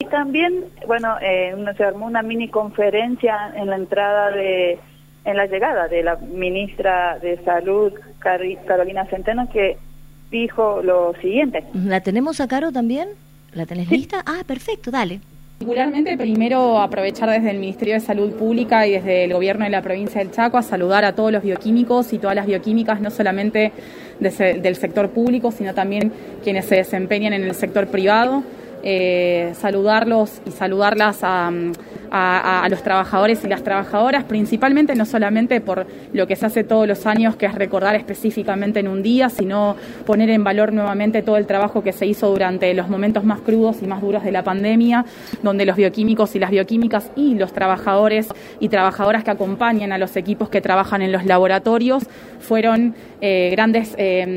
también, bueno, se armó una mini conferencia en la llegada de la ministra de Salud, Carolina Centeno, que dijo lo siguiente. ¿La tenemos a Caro también? ¿La tenés lista? Ah, perfecto, dale. Particularmente, primero aprovechar desde el Ministerio de Salud Pública y desde el Gobierno de la provincia del Chaco a saludar a todos los bioquímicos y todas las bioquímicas, no solamente del sector público, sino también quienes se desempeñan en el sector privado. Saludarlos y saludarlas a los trabajadores y las trabajadoras, principalmente no solamente por lo que se hace todos los años, que es recordar específicamente en un día, sino poner en valor nuevamente todo el trabajo que se hizo durante los momentos más crudos y más duros de la pandemia, donde los bioquímicos y las bioquímicas y los trabajadores y trabajadoras que acompañan a los equipos que trabajan en los laboratorios fueron grandes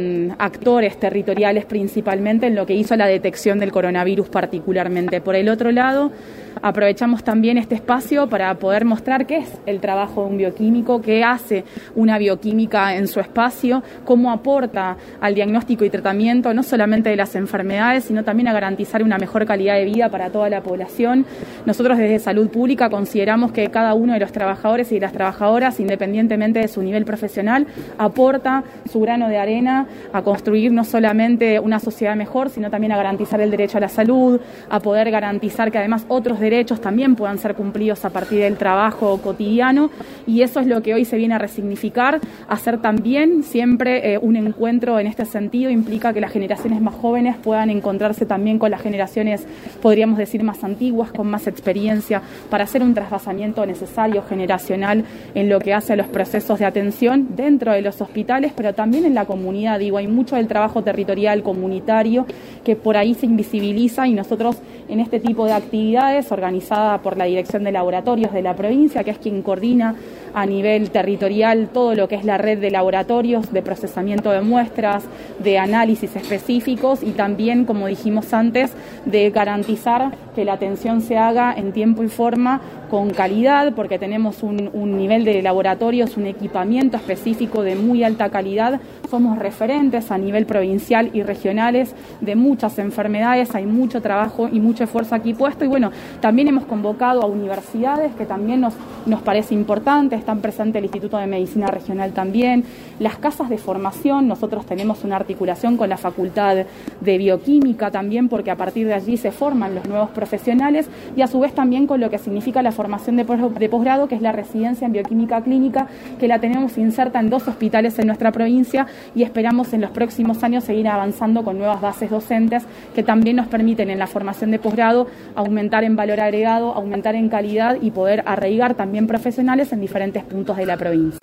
actores territoriales, principalmente en lo que hizo la detección del coronavirus particularmente. Por el otro lado, aprovechamos también este espacio para poder mostrar qué es el trabajo de un bioquímico, qué hace una bioquímica en su espacio, cómo aporta al diagnóstico y tratamiento no solamente de las enfermedades, sino también a garantizar una mejor calidad de vida para toda la población. Nosotros desde Salud Pública consideramos que cada uno de los trabajadores y de las trabajadoras, independientemente de su nivel profesional, aporta su grano de arena a construir no solamente una sociedad mejor, sino también a garantizar el derecho a la salud, a poder garantizar que además otros derechos también puedan ser cumplidos a partir del trabajo cotidiano, y eso es lo que hoy se viene a resignificar. Hacer también siempre un encuentro en este sentido implica que las generaciones más jóvenes puedan encontrarse también con las generaciones, podríamos decir, más antiguas, con más experiencia, para hacer un trasvasamiento necesario generacional en lo que hace a los procesos de atención dentro de los hospitales, pero también en la comunidad. Digo, hay mucho del trabajo territorial comunitario que por ahí se invisibiliza, y nosotros en este tipo de actividades organizada por la Dirección de Laboratorios de la provincia, que es quien coordina a nivel territorial todo lo que es la red de laboratorios de procesamiento de muestras, de análisis específicos, y también, como dijimos antes, de garantizar que la atención se haga en tiempo y forma con calidad, porque tenemos un nivel de laboratorios, un equipamiento específico de muy alta calidad. Somos referentes a nivel provincial y regionales de muchas enfermedades, hay mucho trabajo y mucho esfuerzo aquí puesto, y bueno, también hemos convocado a universidades que también nos parece importante, están presentes el Instituto de Medicina Regional también, las casas de formación. Nosotros tenemos una articulación con la Facultad de Bioquímica también, porque a partir de allí se forman los nuevos profesionales, y a su vez también con lo que significa la formación de posgrado, que es la residencia en bioquímica clínica, que la tenemos inserta en 2 hospitales en nuestra provincia, y esperamos en los próximos años seguir avanzando con nuevas bases docentes que también nos permiten en la formación de posgrado aumentar en valor agregado, aumentar en calidad y poder arraigar también profesionales en diferentes puntos de la provincia.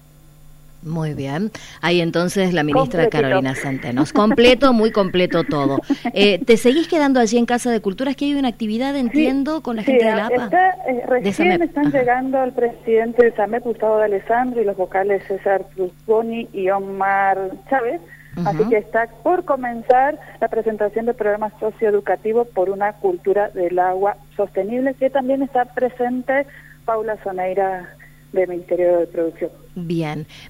Muy bien. Ahí entonces la ministra Carolina Centeno. Completo, muy completo todo. ¿Te seguís quedando allí en Casa de Cultura? Es que hay una actividad, entiendo, sí, con la gente de la APA. Recién están llegando el presidente de SAMEP, Gustavo de Alessandro, y los vocales César Truzboni y Omar Chávez. Así que está por comenzar la presentación del programa socioeducativo por una cultura del agua sostenible, que también está presente Paula Soneira del Ministerio de Producción. Bien.